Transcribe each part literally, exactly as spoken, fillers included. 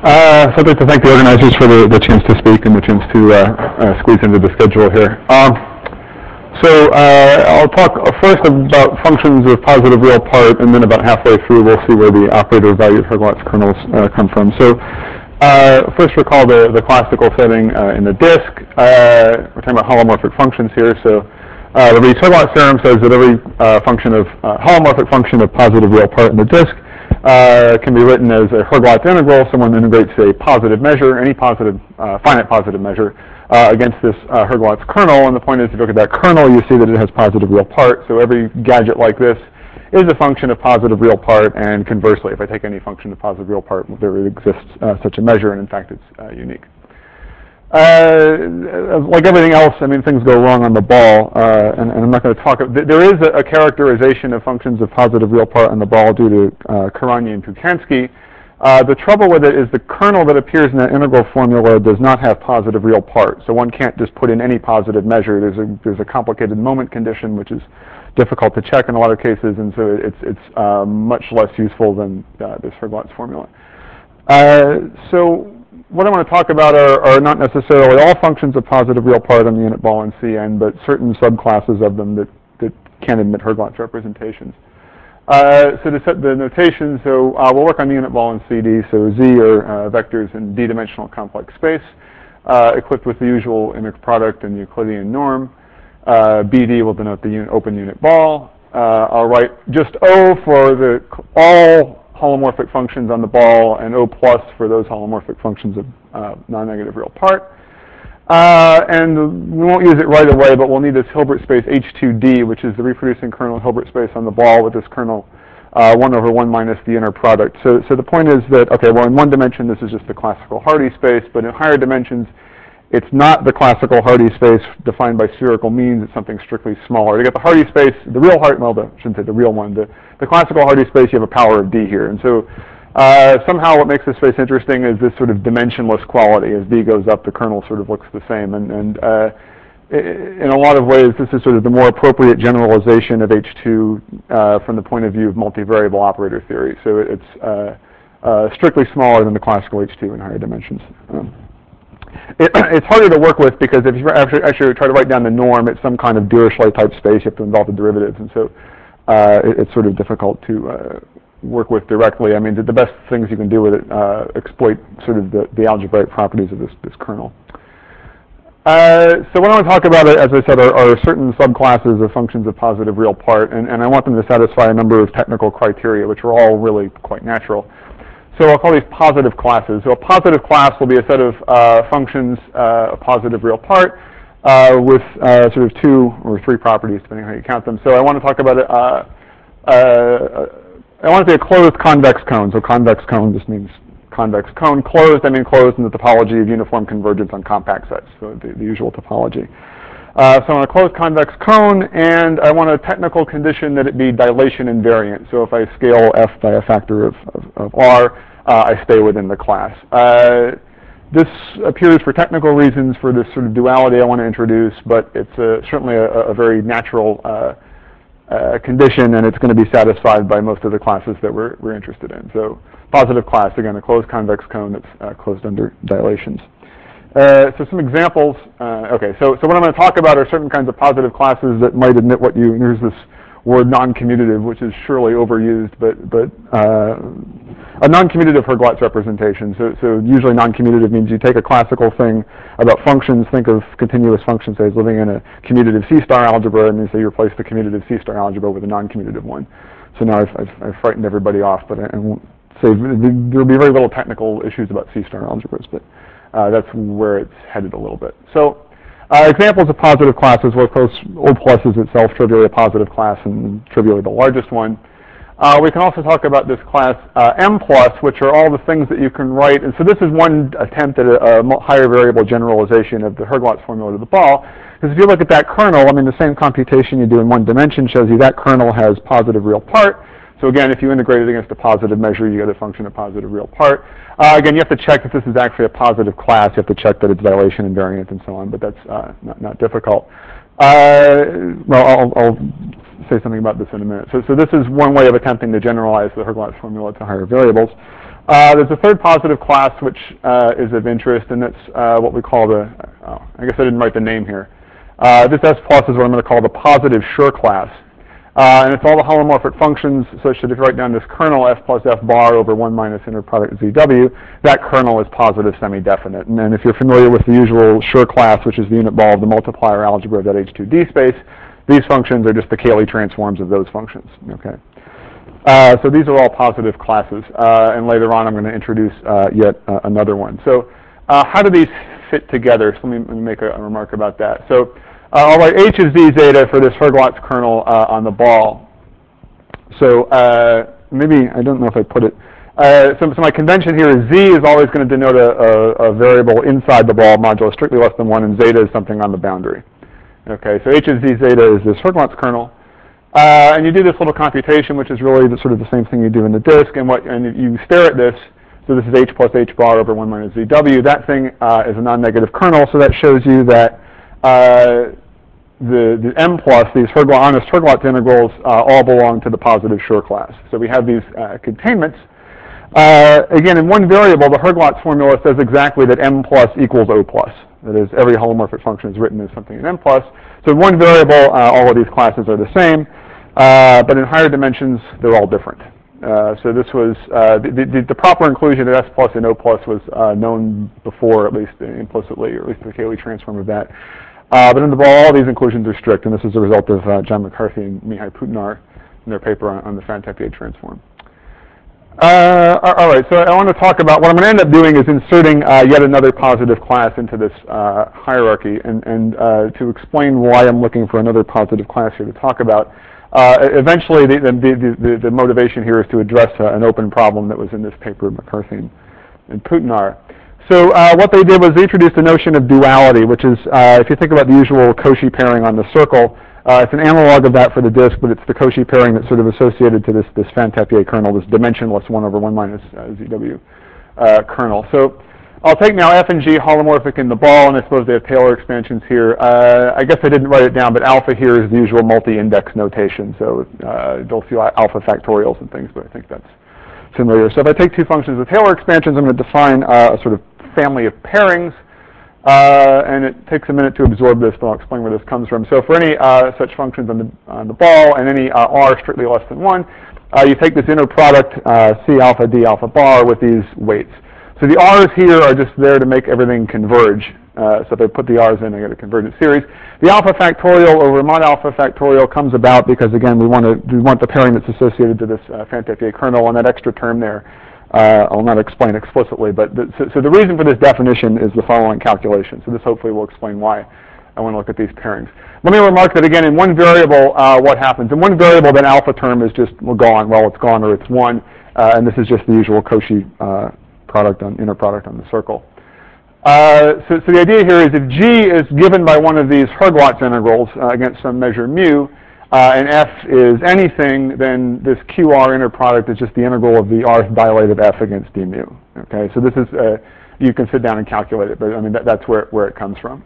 Uh, so I'd like to thank the organizers for the, the chance to speak and the chance to uh, uh, squeeze into the schedule here. Um, so uh, I'll talk first about functions of positive real part, and then about halfway through we'll see where the operator valued Herglotz kernels uh, come from. So uh, first recall the, the classical setting uh, in the disk. Uh, we're talking about holomorphic functions here. So uh, the Reed-Herglotz theorem says that every uh, function of uh, holomorphic function of positive real part in the disk Uh, can be written as a Herglotz integral. Someone integrates a positive measure, any positive, uh, finite positive measure, uh, against this uh, Herglotz kernel. And the point is, if you look at that kernel, you see that it has positive real part. So every gadget like this is a function of positive real part. And conversely, if I take any function of positive real part, there exists uh, such a measure. And in fact, it's uh, unique. Uh, like everything else, I mean, things go wrong on the ball, uh, and, and I'm not going to talk. There is a, a characterization of functions of positive real part on the ball due to uh, Karany and Tukansky. Uh, the trouble with it is the kernel that appears in that integral formula does not have positive real part, so one can't just put in any positive measure. There's a there's a complicated moment condition which is difficult to check in a lot of cases, and so it's it's uh, much less useful than uh, this Herglotz formula. Uh, so. What I want to talk about are, are not necessarily all functions of positive real part on the unit ball in C N, but certain subclasses of them that, that can admit Herglotz representations. Uh, so to set the notation, so uh, we'll work on the unit ball in C D. So Z are uh, vectors in D-dimensional complex space, uh, equipped with the usual image product and Euclidean norm. Uh, B D will denote the unit, open unit ball. Uh, I'll write just O for the all holomorphic functions on the ball, and O plus for those holomorphic functions of uh, non-negative real part. Uh, and we won't use it right away, but we'll need this Hilbert space H two D, which is the reproducing kernel Hilbert space on the ball with this kernel uh, one over one minus the inner product. So, so the point is that, okay, well, in one dimension, this is just the classical Hardy space, but in higher dimensions, it's not the classical Hardy space defined by spherical means. It's something strictly smaller. To get the Hardy space, the real Hardy, well, the, I shouldn't say the real one, the, the classical Hardy space, you have a power of D here. And so uh, somehow what makes this space interesting is this sort of dimensionless quality. As D goes up, the kernel sort of looks the same. And, and uh, in a lot of ways, this is sort of the more appropriate generalization of H two uh, from the point of view of multivariable operator theory. So it's uh, uh, strictly smaller than the classical H two in higher dimensions. Um, It, it's harder to work with because if you actually, actually try to write down the norm, it's some kind of Dirichlet type space. You have to involve the derivatives, and so uh, it, it's sort of difficult to uh, work with directly. I mean, the, the best things you can do with it uh, exploit sort of the, the algebraic properties of this, this kernel. Uh, so what I want to talk about, as I said, are, are certain subclasses of functions of positive real part, and, and I want them to satisfy a number of technical criteria, which are all really quite natural. So I'll call these positive classes. So a positive class will be a set of uh, functions uh, of positive real part uh, with uh, sort of two or three properties, depending on how you count them. So I want to talk about it. Uh, uh, I want it to be a closed convex cone. So convex cone just means convex cone. Closed, I mean closed in the topology of uniform convergence on compact sets, so the, the usual topology. Uh, so I want a closed convex cone, and I want a technical condition that it be dilation invariant. So if I scale f by a factor of, of, of r, uh, I stay within the class. Uh, this appears for technical reasons for this sort of duality I want to introduce, but it's a, certainly a, a very natural uh, uh, condition, and it's going to be satisfied by most of the classes that we're, we're interested in. So positive class, again, a closed convex cone that's uh, closed under dilations. Uh, so some examples. Uh, okay, so so what I'm going to talk about are certain kinds of positive classes that might admit what you. Here's this word non-commutative, which is surely overused, but but uh, a non-commutative Herglotz representation. So so usually non-commutative means you take a classical thing about functions. Think of continuous functions as living in a commutative C-star algebra, and you say you replace the commutative C-star algebra with a non-commutative one. So now I've, I've, I've frightened everybody off, but I, I won't say there'll be very little technical issues about C-star algebras, but. Uh, that's where it's headed a little bit. So uh, examples of positive classes, well, of course, O plus is itself trivially a positive class and trivially the largest one. Uh, we can also talk about this class uh, M plus, which are all the things that you can write. And so this is one attempt at a, a higher variable generalization of the Herglotz formula to the ball. Because if you look at that kernel, I mean, the same computation you do in one dimension shows you that kernel has positive real part. So again, if you integrate it against a positive measure, you get a function of positive real part. Uh, again, you have to check that this is actually a positive class. You have to check that it's dilation invariant and so on, but that's uh, not, not difficult. Uh, well, I'll, I'll say something about this in a minute. So, so this is one way of attempting to generalize the Herglotz formula to higher variables. Uh, there's a third positive class which uh, is of interest, and that's uh, what we call the, oh, I guess I didn't write the name here. Uh, this S plus is what I'm going to call the positive Schur class. Uh, and it's all the holomorphic functions, such that if you write down this kernel F plus F bar over one minus inner product Z W, that kernel is positive semi-definite. And then if you're familiar with the usual Schur class, which is the unit ball of the multiplier algebra of that H two D space, these functions are just the Cayley transforms of those functions. Okay. Uh, so these are all positive classes, uh, and later on I'm going to introduce uh, yet uh, another one. So uh, how do these fit together? So let me, let me make a, a remark about that. So uh, I'll write H is D zeta for this Herglotz kernel uh, on the ball. So uh, maybe, I don't know if I put it, uh, so, so my convention here is Z is always going to denote a, a, a variable inside the ball modulo strictly less than one, and zeta is something on the boundary. Okay, so H is D zeta is this Herglotz kernel. Uh, and you do this little computation, which is really the, sort of the same thing you do in the disk, and what and you stare at this. So this is H plus H bar over one minus Z W. That thing uh, is a non-negative kernel, so that shows you that uh, the the M plus, these Herglotz, honest Herglotz integrals, uh, all belong to the positive Schur class. So we have these uh, containments. Uh, again, in one variable, the Herglotz formula says exactly that M plus equals O plus. That is, every holomorphic function is written as something in M plus. So in one variable, uh, all of these classes are the same. Uh, but in higher dimensions, they're all different. Uh, so this was, uh, the, the, the proper inclusion of S plus and O plus was uh, known before, at least implicitly, or at least the Cayley transform of that. Uh, but in the ball, all these inclusions are strict, and this is a result of uh, John McCarthy and Mihai Putnar in their paper on, on the Fan-Tapier transform. Uh, all right, so I want to talk about, what I'm going to end up doing is inserting uh, yet another positive class into this uh, hierarchy, and, and uh, to explain why I'm looking for another positive class here to talk about. Uh, eventually, the, the, the, the motivation here is to address uh, an open problem that was in this paper of McCarthy and, and Putnar. So uh, what they did was they introduced the notion of duality, which is, uh, if you think about the usual Cauchy pairing on the circle, uh, it's an analog of that for the disk, but it's the Cauchy pairing that's sort of associated to this, this Fan-Tapier kernel, this dimensionless one over one minus uh, Z W uh, kernel. So I'll take now F and G holomorphic in the ball, and I suppose they have Taylor expansions here. Uh, I guess I didn't write it down, but alpha here is the usual multi-index notation, so uh, you'll see alpha factorials and things, but I think that's familiar. So if I take two functions with Taylor expansions, I'm going to define uh, a sort of family of pairings, uh, and it takes a minute to absorb this, but I'll explain where this comes from. So for any uh, such functions on the, on the ball and any uh, R strictly less than one, uh, you take this inner product, uh, C alpha D alpha bar, with these weights. So the R's here are just there to make everything converge. Uh, so if I put the R's in, I get a convergent series. The alpha factorial over mod alpha factorial comes about because, again, we want to we want the pairing that's associated to this uh, Fan-Tapier kernel, and that extra term there, uh, I'll not explain explicitly. But the, so, so the reason for this definition is the following calculation. So this hopefully will explain why I want to look at these pairings. Let me remark that, again, in one variable, uh, what happens? In one variable, that alpha term is just well, gone. Well, it's gone, or it's one. Uh, and this is just the usual Cauchy uh, product on inner product on the circle. Uh, so, so the idea here is if G is given by one of these Herglotz integrals uh, against some measure mu, uh, and F is anything, then this Q R inner product is just the integral of the Rth dilative F against d mu. Okay, so this is uh, you can sit down and calculate it, but I mean that, that's where where it comes from.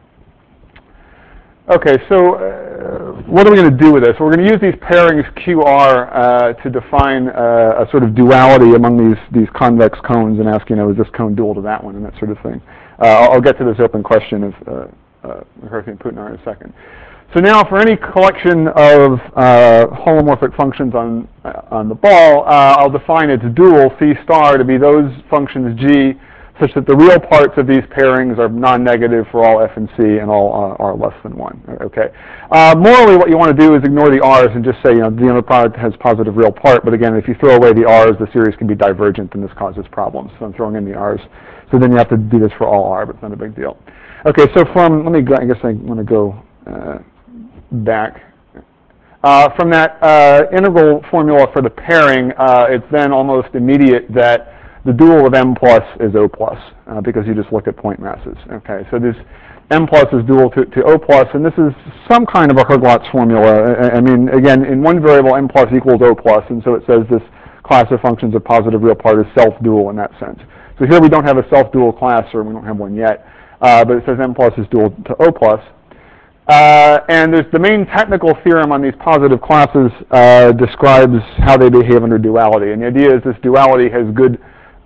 Okay, so uh, what are we going to do with this? We're going to use these pairings Q R uh, to define uh, a sort of duality among these, these convex cones and ask, you know, is this cone dual to that one and that sort of thing. Uh, I'll, I'll get to this open question of uh, uh, McCarthy and Putnar in a second. So now for any collection of uh, holomorphic functions on, uh, on the ball, uh, I'll define its dual, C star, to be those functions G such that the real parts of these pairings are non-negative for all F and C and all uh, R less than one. Okay. Uh, morally, what you want to do is ignore the R's and just say, you know, the inner product has positive real part. But again, if you throw away the R's, the series can be divergent, and this causes problems. So I'm throwing in the R's. So then you have to do this for all R, but it's not a big deal. Okay. So from let me go, I guess I want to go uh, back. Uh, from that uh, integral formula for the pairing, uh, it's then almost immediate that the dual of M plus is O plus, uh, because you just look at point masses. Okay, so this M plus is dual to, to O plus, and this is some kind of a Herglotz formula. I, I mean, again, in one variable, M plus equals O plus, and so it says this class of functions of positive real part is self-dual in that sense. So here we don't have a self-dual class, or we don't have one yet, uh, but it says M plus is dual to O plus. Uh, and there's the main technical theorem on these positive classes uh, describes how they behave under duality, and the idea is this duality has good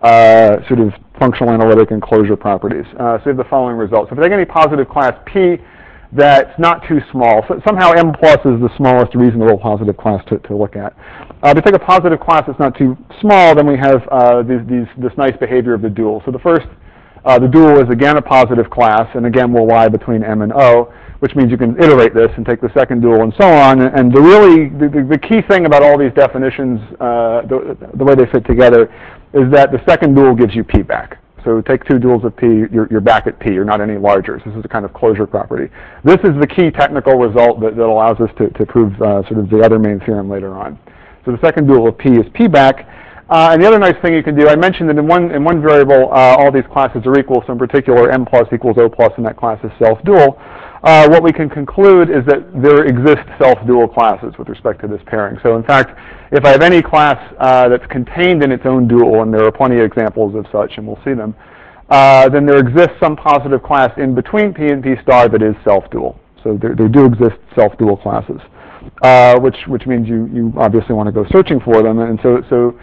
uh, sort of functional analytic and closure properties. Uh, so we have the following results. If I take any positive class P that's not too small, so somehow M plus is the smallest reasonable positive class to, to look at. Uh, if we take a positive class that's not too small, then we have uh, these, these, this nice behavior of the dual. So the first, uh, the dual is again a positive class, and again will lie between M and O, which means you can iterate this and take the second dual and so on. And the really, the, the key thing about all these definitions, uh, the, the way they fit together, is that the second dual gives you P back. So take two duals of P, you're, you're back at P, you're not any larger. So this is a kind of closure property. This is the key technical result that, that allows us to, to prove uh, sort of the other main theorem later on. So the second dual of P is P back. Uh, and the other nice thing you can do, I mentioned that in one, in one variable, uh, all these classes are equal. So in particular, M plus equals O plus, and that class is self-dual. Uh, what we can conclude is that there exist self-dual classes with respect to this pairing. So in fact, if I have any class uh, that's contained in its own dual, and there are plenty of examples of such, and we'll see them, uh, then there exists some positive class in between P and P star that is self-dual. So there, there do exist self-dual classes, uh, which which means you, you obviously want to go searching for them. And so so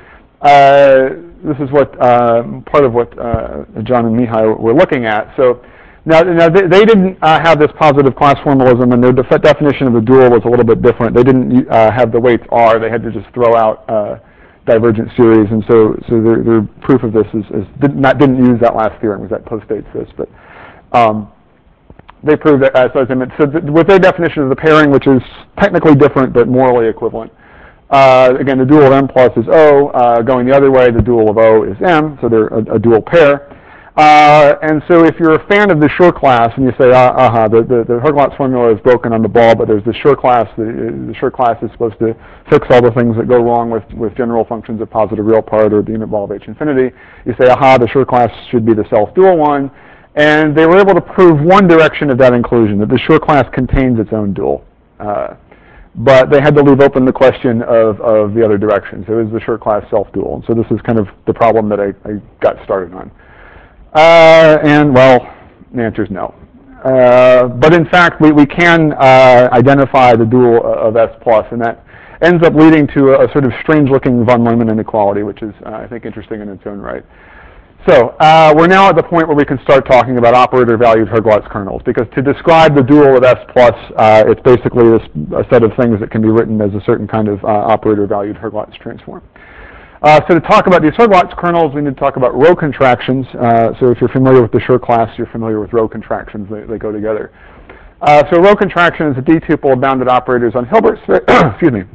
uh, this is what uh, part of what uh, John and Mihai were looking at. So. Now, now they, they didn't uh, have this positive class formalism, and their def definition of the dual was a little bit different. They didn't uh, have the weights R. They had to just throw out uh, divergent series, and so so their, their proof of this is, is did not didn't use that last theorem, because that postdates this. But um, they proved that, uh, so as I meant, so th with their definition of the pairing, which is technically different but morally equivalent. Uh, again, the dual of M plus is O. Uh, going the other way, the dual of O is M. So they're a, a dual pair. Uh, and so if you're a fan of the Schur class and you say, uh, uh-huh, the, the, the Herglotz formula is broken on the ball, but there's the Schur class, the, the Schur class is supposed to fix all the things that go wrong with, with general functions of positive real part or the unit ball of H infinity, you say, aha, the Schur class should be the self-dual one. And they were able to prove one direction of that inclusion, that the Schur class contains its own dual. Uh, but they had to leave open the question of, of the other direction. So is the Schur class self-dual? And so this is kind of the problem that I, I got started on. Uh, and, well, the answer is no. Uh, but in fact, we, we can uh, identify the dual of S plus, and that ends up leading to a, a sort of strange-looking von Neumann inequality, which is, uh, I think, interesting in its own right. So uh, we're now at the point where we can start talking about operator-valued Herglotz kernels, because to describe the dual of S plus, uh, it's basically this, a set of things that can be written as a certain kind of uh, operator-valued Herglotz transform. Uh, so to talk about these Herglotz kernels, we need to talk about row contractions. Uh, so if you're familiar with the Schur class, you're familiar with row contractions. They, they go together. Uh, so row contraction is a D-tuple of bounded operators on Hilbert space, excuse me,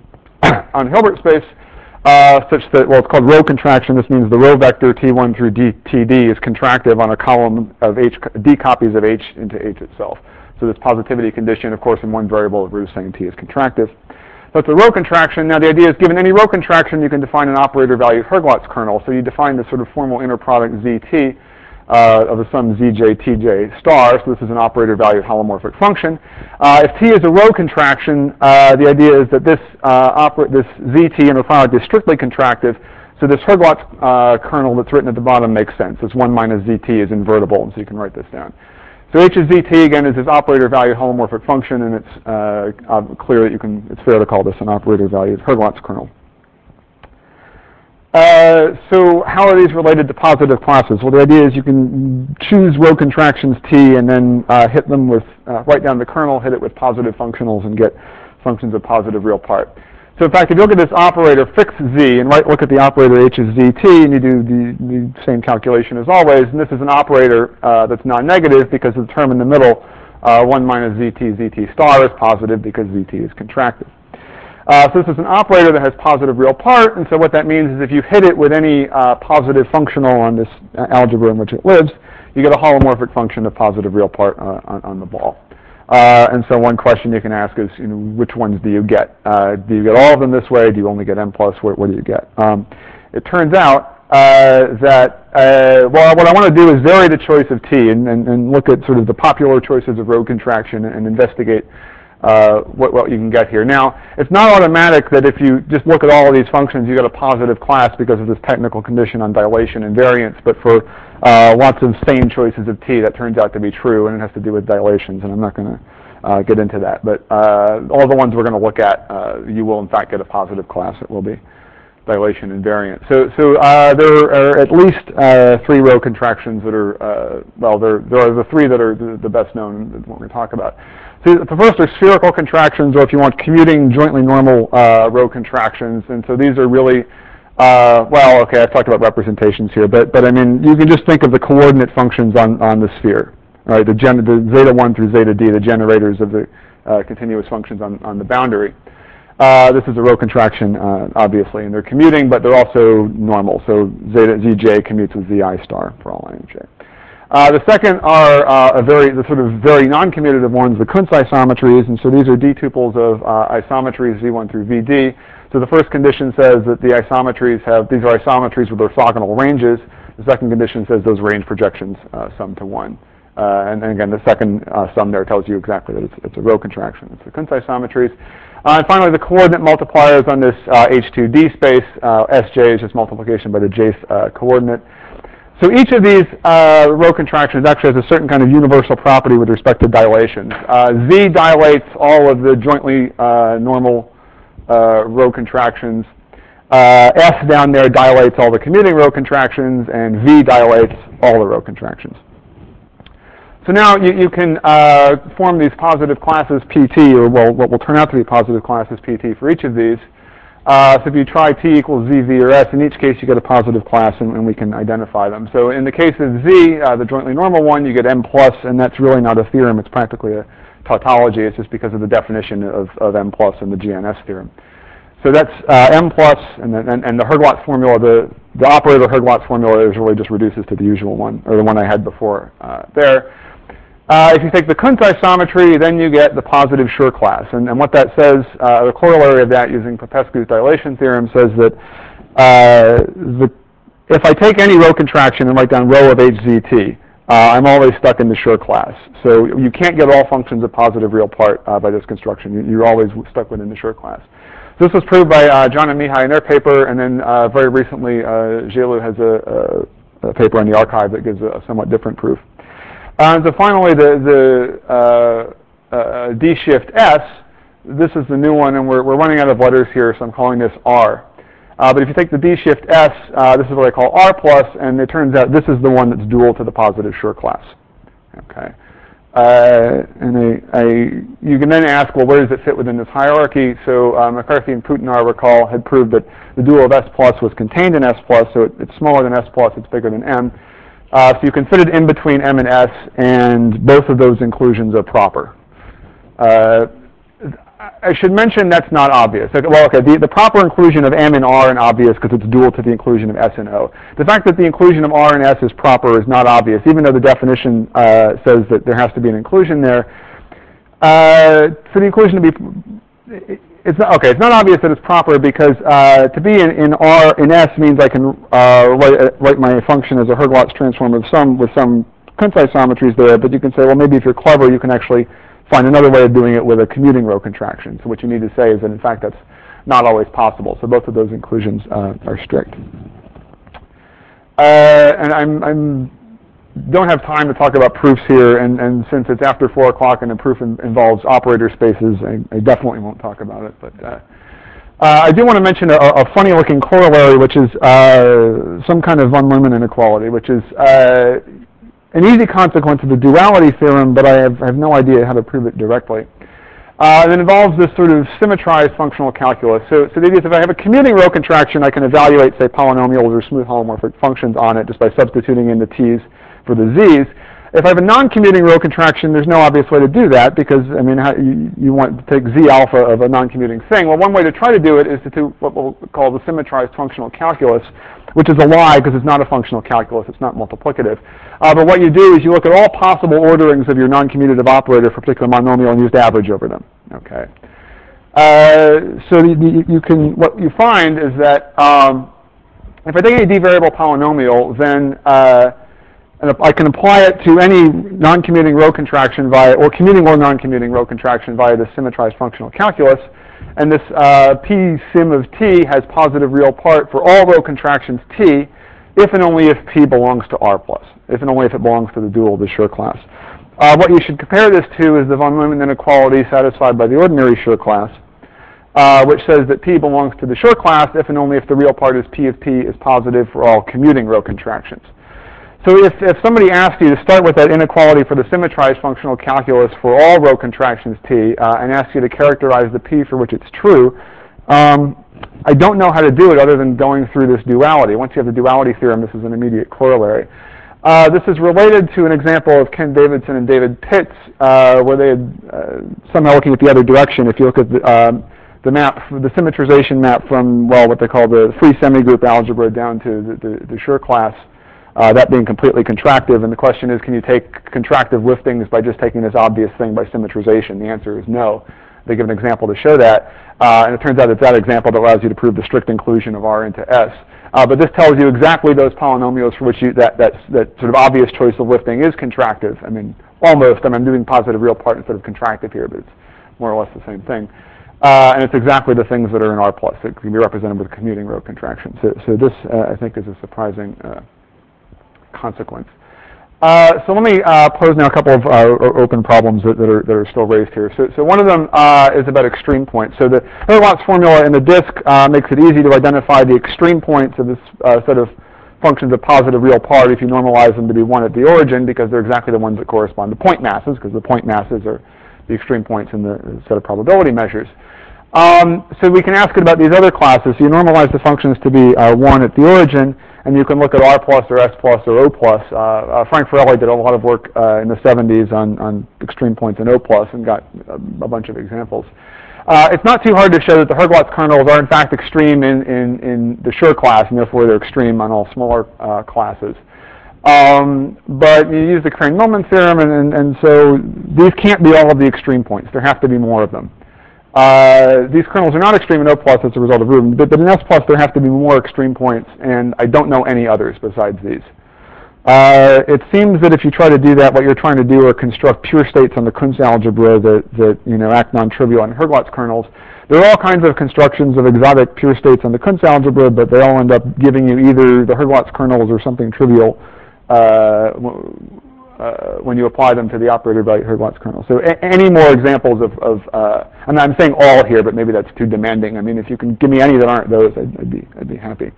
on Hilbert space, uh, such that, well, it's called row contraction. This means the row vector T one through D, T D is contractive on a column of H, D copies of H into H itself. So this positivity condition, of course, in one variable, we're just saying T is contractive. So it's a row contraction. Now the idea is, given any row contraction, you can define an operator-valued Herglotz kernel. So you define this sort of formal inner product Z T uh, of the sum Z J T J star. So this is an operator-valued holomorphic function. Uh, if T is a row contraction, uh, the idea is that this uh, this Z T inner product is strictly contractive. So this Herglotz uh, kernel that's written at the bottom makes sense. This one minus Z T is invertible, and so you can write this down. So H of Z T, again, is this operator-valued holomorphic function, and it's uh, clear that you can, it's fair to call this an operator-valued Herglotz kernel. Uh, so how are these related to positive classes? Well, the idea is you can choose row contractions T and then uh, hit them with, uh, write down the kernel, hit it with positive functionals, and get functions of positive real part. So in fact, if you look at this operator, fix Z, and right, look at the operator H is Z T, and you do the, the same calculation as always, and this is an operator uh, that's non-negative because the term in the middle, uh, one minus Z T, Z T star, is positive because Z T is contractive. Uh, so this is an operator that has positive real part, and so what that means is if you hit it with any uh, positive functional on this uh, algebra in which it lives, you get a holomorphic function of positive real part uh, on, on the ball. Uh, and so one question you can ask is, you know, which ones do you get? Uh, do you get all of them this way? Do you only get M plus? What, what do you get? Um, it turns out uh, that, uh, well, what I want to do is vary the choice of T and, and, and look at sort of the popular choices of row contraction and, and investigate uh, what, what you can get here. Now, it's not automatic that if you just look at all of these functions, you get a positive class because of this technical condition on dilation and variance, but for Uh, lots of sane choices of T, that turns out to be true, and it has to do with dilations, and I'm not going to uh, get into that. But uh, all the ones we're going to look at, uh, you will in fact get a positive class. It will be dilation invariant. So, so uh, there are at least uh, three row contractions that are, uh, well, there, there are the three that are the, the best known that we're going to talk about. So the first are spherical contractions, or if you want, commuting jointly normal uh, row contractions. And so these are really, uh, well, okay, I've talked about representations here, but, but I mean, you can just think of the coordinate functions on, on the sphere, right? The, gen the zeta one through zeta d, the generators of the uh, continuous functions on, on the boundary. Uh, this is a row contraction, uh, obviously, and they're commuting, but they're also normal. So zeta zj commutes with zi star for all I and j. Uh, the second are uh, a very, the sort of very non-commutative ones, the Kunz isometries, and so these are d-tuples of uh, isometries v one through vd. So the first condition says that the isometries have, these are isometries with orthogonal ranges. The second condition says those range projections uh, sum to one. Uh, and, and again, the second uh, sum there tells you exactly that it's, it's a row contraction. It's the Kunz isometries. Uh, and finally, the coordinate multipliers on this uh, H two D space, uh, Sj is just multiplication by the jth uh, coordinate. So each of these uh, row contractions actually has a certain kind of universal property with respect to dilations. Uh, Z dilates all of the jointly uh, normal uh, row contractions. Uh, S down there dilates all the commuting row contractions, and V dilates all the row contractions. So now you, you can uh, form these positive classes P T, or well, what will turn out to be positive classes P T for each of these. Uh, so if you try T equals Z, V, or S, in each case you get a positive class, and, and we can identify them. So in the case of Z, uh, the jointly normal one, you get M plus, and that's really not a theorem. It's practically a tautology. It's just because of the definition of, of M plus in the G N S theorem. So that's uh, M plus, and, the, and, and the Herglotz formula, the, the operator Herglotz formula is really just reduces to the usual one, or the one I had before uh, there. Uh, if you take the Kunz isometry, then you get the positive Schur class. And, and what that says, uh, the corollary of that using Popescu's dilation theorem says that uh, the, if I take any row contraction and write down row of H Z T, uh, I'm always stuck in the Schur class. So you can't get all functions of positive real part uh, by this construction. You, you're always stuck within the Schur class. This was proved by uh, John and Mihai in their paper, and then uh, very recently uh, Zhelu has a, a, a paper in the archive that gives a, a somewhat different proof. Uh, and so finally, the, the uh, uh, D shift S, this is the new one, and we're, we're running out of letters here, so I'm calling this R. Uh, but if you take the D shift S, uh, this is what I call R plus, and it turns out this is the one that's dual to the positive Schur class. Okay. Uh, and I, I, you can then ask, well, where does it fit within this hierarchy? So uh, McCarthy and Putin, I recall, had proved that the dual of S plus was contained in S plus, so it, it's smaller than S plus, it's bigger than M. Uh, so you can fit it in between M and S, and both of those inclusions are proper. Uh, I should mention that's not obvious. Okay, well, okay, the, the proper inclusion of M and R is obvious because it's dual to the inclusion of S and O. The fact that the inclusion of R and S is proper is not obvious, even though the definition uh, says that there has to be an inclusion there. Uh, for the inclusion to be, it's not, okay, it's not obvious that it's proper because uh, to be in, in R in S means I can uh, write, write my function as a Herglotz transform of some with some Kunz isometries there, but you can say, well, maybe if you're clever, you can actually find another way of doing it with a commuting row contraction. So what you need to say is that, in fact, that's not always possible. So both of those inclusions uh, are strict. Uh, and I'm, I'm don't have time to talk about proofs here, and, and since it's after four o'clock and the proof in, involves operator spaces, I, I definitely won't talk about it. But uh, uh, I do want to mention a, a funny-looking corollary, which is uh, some kind of von Neumann inequality, which is uh, an easy consequence of the duality theorem, but I have, I have no idea how to prove it directly. Uh, and it involves this sort of symmetrized functional calculus. So, so the idea is if I have a commuting row contraction, I can evaluate, say, polynomials or smooth holomorphic functions on it just by substituting in the t's for the z's. If I have a non-commuting row contraction, there's no obvious way to do that because, I mean, how, you, you want to take z alpha of a non-commuting thing. Well, one way to try to do it is to do what we'll call the symmetrized functional calculus, which is a lie because it's not a functional calculus, it's not multiplicative. Uh, but what you do is you look at all possible orderings of your non-commutative operator for a particular monomial and you just average over them. Okay. Uh, so you, you can, what you find is that um, if I take any d-variable polynomial, then uh, and I can apply it to any non-commuting row contraction via, or commuting or non-commuting row contraction via this symmetrized functional calculus. And this uh, P sim of T has positive real part for all row contractions T, if and only if P belongs to R plus, if and only if it belongs to the dual of the Schur class. Uh, what you should compare this to is the von Neumann inequality satisfied by the ordinary Schur class. uh, which says that P belongs to the Schur class if and only if the real part is P of P is positive for all commuting row contractions. So if, if somebody asked you to start with that inequality for the symmetrized functional calculus for all row contractions T uh, and asked you to characterize the P for which it's true, um, I don't know how to do it other than going through this duality. Once you have the duality theorem, this is an immediate corollary. Uh, this is related to an example of Ken Davidson and David Pitts, uh, where they had uh, somehow looking at the other direction. If you look at the, um, the map, the symmetrization map from, well, what they call the free semigroup algebra down to the, the, the Schur class, uh, that being completely contractive. And the question is, can you take contractive liftings by just taking this obvious thing by symmetrization? The answer is no. They give an example to show that. Uh, and it turns out it's that example that allows you to prove the strict inclusion of R into S. Uh, but this tells you exactly those polynomials for which you, that, that, that sort of obvious choice of lifting is contractive. I mean, almost. I mean, I'm doing positive real part instead of contractive here, but it's more or less the same thing. Uh, and it's exactly the things that are in R plus. It can be represented with commuting row contraction. So, so this, uh, I think, is a surprising uh, consequence. Uh, so let me uh, pose now a couple of uh, open problems that, that, are, that are still raised here. So, so one of them uh, is about extreme points. So the Herlotz formula in the disk uh, makes it easy to identify the extreme points of this uh, set of functions of positive real part if you normalize them to be one at the origin, because they're exactly the ones that correspond to point masses, because the point masses are the extreme points in the set of probability measures. Um, so we can ask it about these other classes. So you normalize the functions to be uh, one at the origin, and you can look at R plus or S plus or O plus. Uh, uh, Frank Farelli did a lot of work uh, in the seventies on, on extreme points in O plus and got a, a bunch of examples. Uh, it's not too hard to show that the Herglotz kernels are in fact extreme in, in, in the Schur class, and therefore they're extreme on all smaller uh, classes. Um, but you use the Crane-Millman theorem, and, and, and so these can't be all of the extreme points. There have to be more of them. Uh, these kernels are not extreme in O plus as a result of Rubin, but, but in S plus there have to be more extreme points, and I don't know any others besides these. Uh, it seems that if you try to do that, what you're trying to do are construct pure states on the Kunz algebra that, that you know, act non-trivial on Herglotz kernels. There are all kinds of constructions of exotic pure states on the Kunz algebra, but they all end up giving you either the Herglotz kernels or something trivial uh, Uh, when you apply them to the operator by Herglotz kernel. So a any more examples of, of uh, I mean, I'm saying all here, but maybe that's too demanding. I mean, if you can give me any that aren't those, I'd, I'd be, I'd be happy.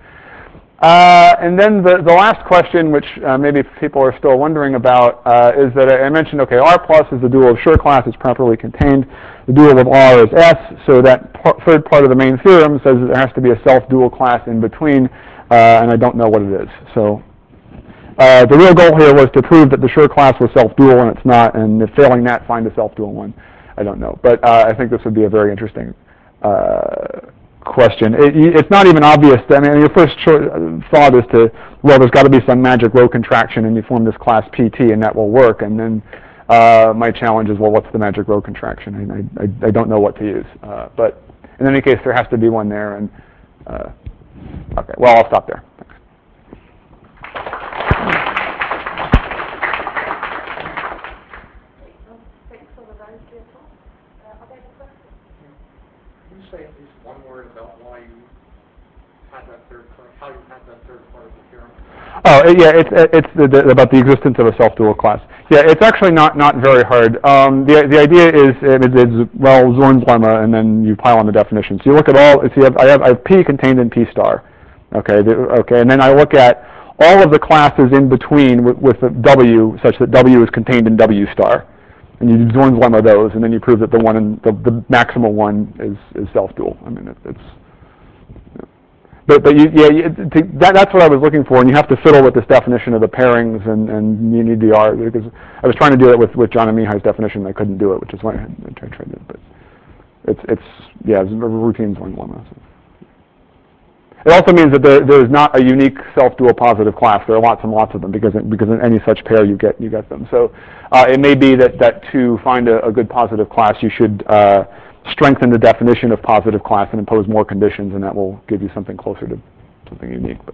Uh, and then the, the last question, which uh, maybe people are still wondering about, uh, is that I mentioned, okay, R plus is the dual of Schur class, it's properly contained. The dual of R is S, so that par third part of the main theorem says that there has to be a self-dual class in between, uh, and I don't know what it is. So. Uh, the real goal here was to prove that the Schur class was self-dual, and it's not, and if failing that, find a self-dual one. I don't know. But uh, I think this would be a very interesting uh, question. It, it's not even obvious. I mean, your first thought is to, well, there's got to be some magic row contraction, and you form this class P T, and that will work. And then uh, my challenge is, well, what's the magic row contraction? I, I, I don't know what to use. Uh, but in any case, there has to be one there. And uh, okay, well, I'll stop there. Thanks. Say at least one word about why you had that third part, how you had that third part of the theorem? Oh, yeah, it's it's the, the, about the existence of a self-dual class. Yeah, it's actually not not very hard. Um, the the idea is it, it's well Zorn's lemma, and then you pile on the definitions. So you look at all. So you have, I have I have P contained in P star. Okay, the, okay, and then I look at all of the classes in between with, with the W, such that W is contained in W star. And you do Zorn's lemma those, and then you prove that the one in the, the maximal one is, is self-dual. I mean, it, it's. You know. But but you, yeah, you, to, that, that's what I was looking for, and you have to fiddle with this definition of the pairings, and, and you need the R, because I was trying to do it with, with John and Mihai's definition, and I couldn't do it, which is why I, I tried, tried to. But it's it's yeah, it's a routine Zorn's lemma. So. It also means that there, there is not a unique self-dual positive class. There are lots and lots of them, because because in any such pair you get you get them. So uh, it may be that, that to find a, a good positive class, you should uh, strengthen the definition of positive class and impose more conditions, and that will give you something closer to something unique. But.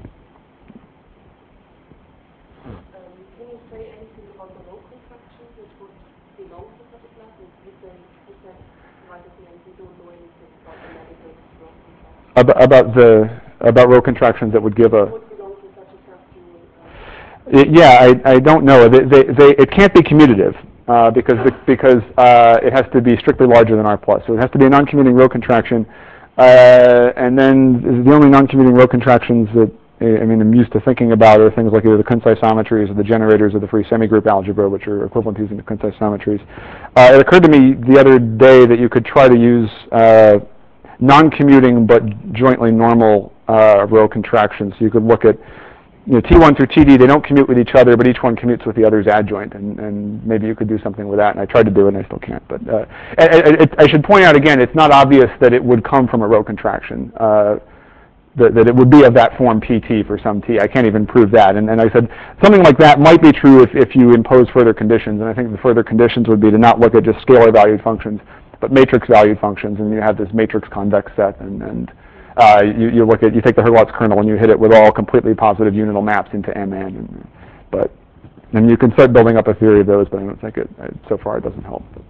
Um, can you say anything about the row contractions which would belong to such a class? You say, you said right at the end you don't know anything about the negative row contractions. About, about the about row contractions that would give a. Would belong to such a self-dual. Uh, yeah, I I don't know. They, they, they, it can't be commutative. uh, because the, because uh, it has to be strictly larger than R plus. So it has to be a non-commuting row contraction, uh, and then the only non-commuting row contractions that I mean I'm used to thinking about are things like either the Kunz isometries or the generators of the free semigroup algebra, which are equivalent to using the Kunz isometries. Uh, it occurred to me the other day that you could try to use uh, non-commuting but jointly normal uh, row contractions. So you could look at, you know, T one through T D, they don't commute with each other, but each one commutes with the other's adjoint, and, and maybe you could do something with that, and I tried to do it, and I still can't. But uh, it, it, I should point out again, it's not obvious that it would come from a row contraction, uh, that, that it would be of that form P T for some T. I can't even prove that, and, and I said something like that might be true if, if you impose further conditions, and I think the further conditions would be to not look at just scalar-valued functions, but matrix-valued functions, and you have this matrix-convex set, and, and Uh, you, you look at, you take the Herlotz kernel and you hit it with all completely positive unidal maps into M N, and, but, and you can start building up a theory of those, but I don't think it, so far it doesn't help.